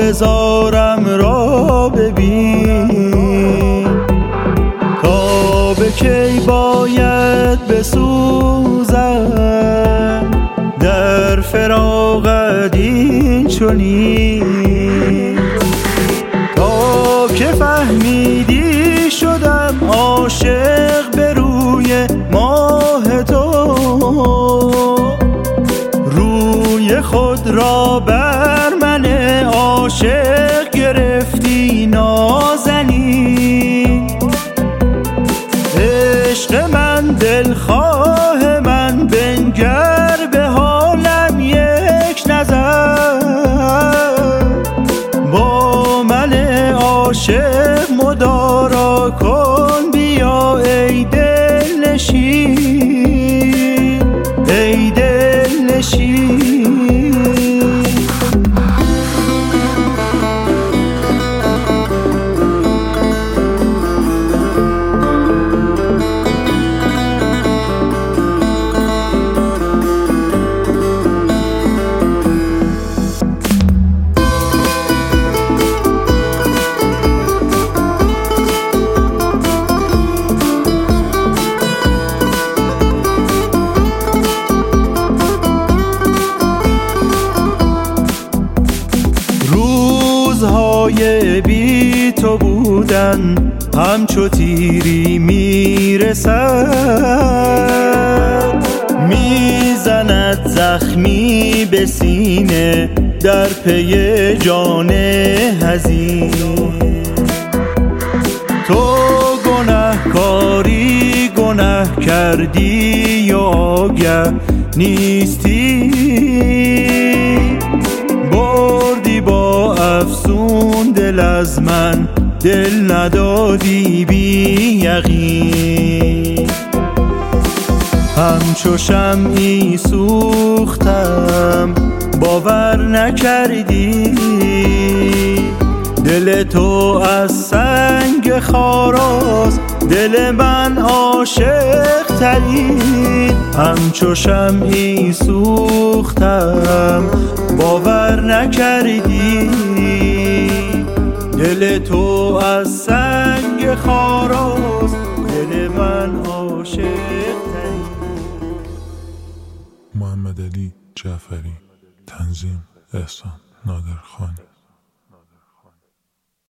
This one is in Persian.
لاله زارم را ببین، تا به کی باید بسوزم در فراقت این چنین. تا که فهمیدی شدم عاشق به روی ماه تو، روی خود را بر من عاشق گرفتی نازنین. عشق من دلخواه من بنگر به حالم یک نظر، با من عاشق مدارا کن بیا ای دل نشین، ای دل نشین. روزهای بی تو بودن همچو تیری میرسد، میزند زخمی به سینه در پی جان حزین. تو گنهکاری گنه کردی و آگه نیستی، بردی با افسون دل از من دل ندادی بی یقین. همچو شمعی سوختم باور نکردی، دل تو از سنگ خاراست دل من عاشق ترین. همچو شمعی سوختم باور نکردی، دل تو از سنگ خاراست دل من عاشق ترین. محمد علی جعفری، تنظیم احسان نادرخانی.